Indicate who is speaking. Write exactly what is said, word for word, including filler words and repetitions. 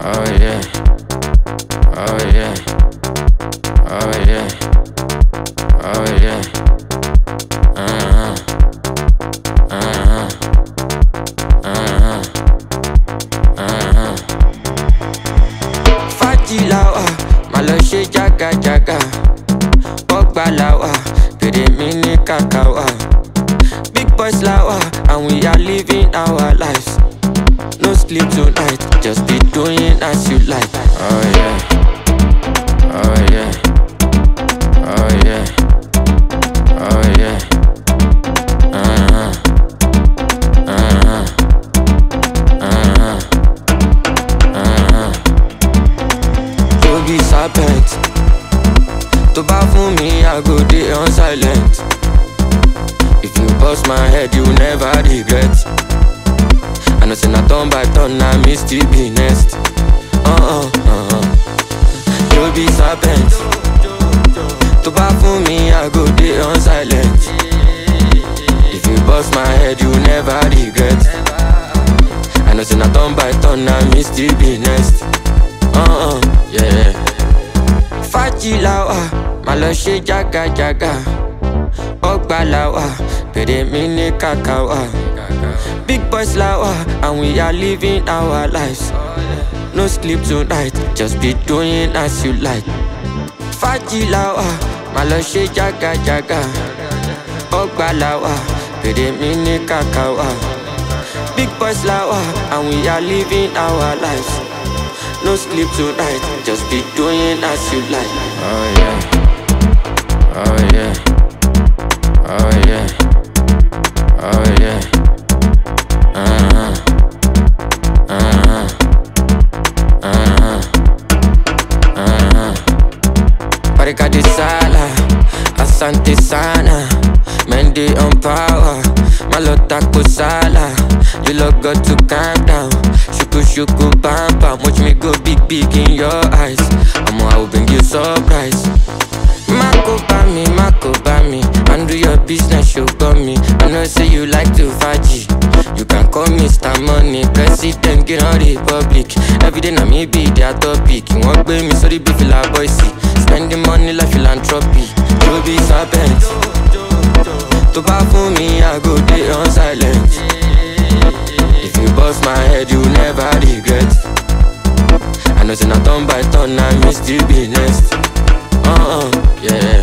Speaker 1: Oh yeah, oh yeah, oh yeah, oh yeah, uh-huh, uh-huh, uh-huh, uh-huh. Fájì la wà, má lọ ṣe jágajàga. Ọgbà la wà, pèrè mi ní kàkà wà. Big boys la wà, and we are living our lives. No sleep tonight, just be doing as you like. Oh yeah, oh yeah, oh yeah, oh yeah, uh-huh, uh-huh, uh-huh, uh-huh. You be serpent, to bá fún mi, I go dey on silent. If you bust my head, you never regret. I know say na turn by turn, na me still be next. Uh-uh, uh-uh. You be serpent, to bá fún mi, I go dey on silent. If you bust my head, you never regret. I know say na turn by turn, na me still be next. Uh-uh, yeah. Fájì la wà, má lọ ṣe jágajàga. Ọgbà la wà, pèrè mi ní kàkà wà. Big boys la wà, and we are living our lives. No sleep tonight, just be doing as you like. Fájì la wà, má lọ ṣe jágajàga. Ọgbà la wà, pèrè mi ní kàkà wà. Big boys la wà, and we are living our lives. No sleep tonight, just be doing as you like. Oh yeah, oh yeah, oh yeah, oh yeah, uh-huh, uh-huh, uh-huh, uh-huh. Parika de sala, asante sana. Men dey on power, malota kusala. You look got to calm down. Shuku shuku bam bam, watch me go big big in your eyes. I'ma I will bring you surprise. Mako bami, Mako bami, handle your business, you got me. I know say you like to faji. You can call me Mister Money, President, get on Republic. Every day na me be their topic. You want pay me, sorry be feel like boy see. Spending money like philanthropy. You be serpent, to bá fún mi, I go dey on silent. If you bust my head, you never regret. I know say na turn by turn, na me still be next. Uh-uh, yeah.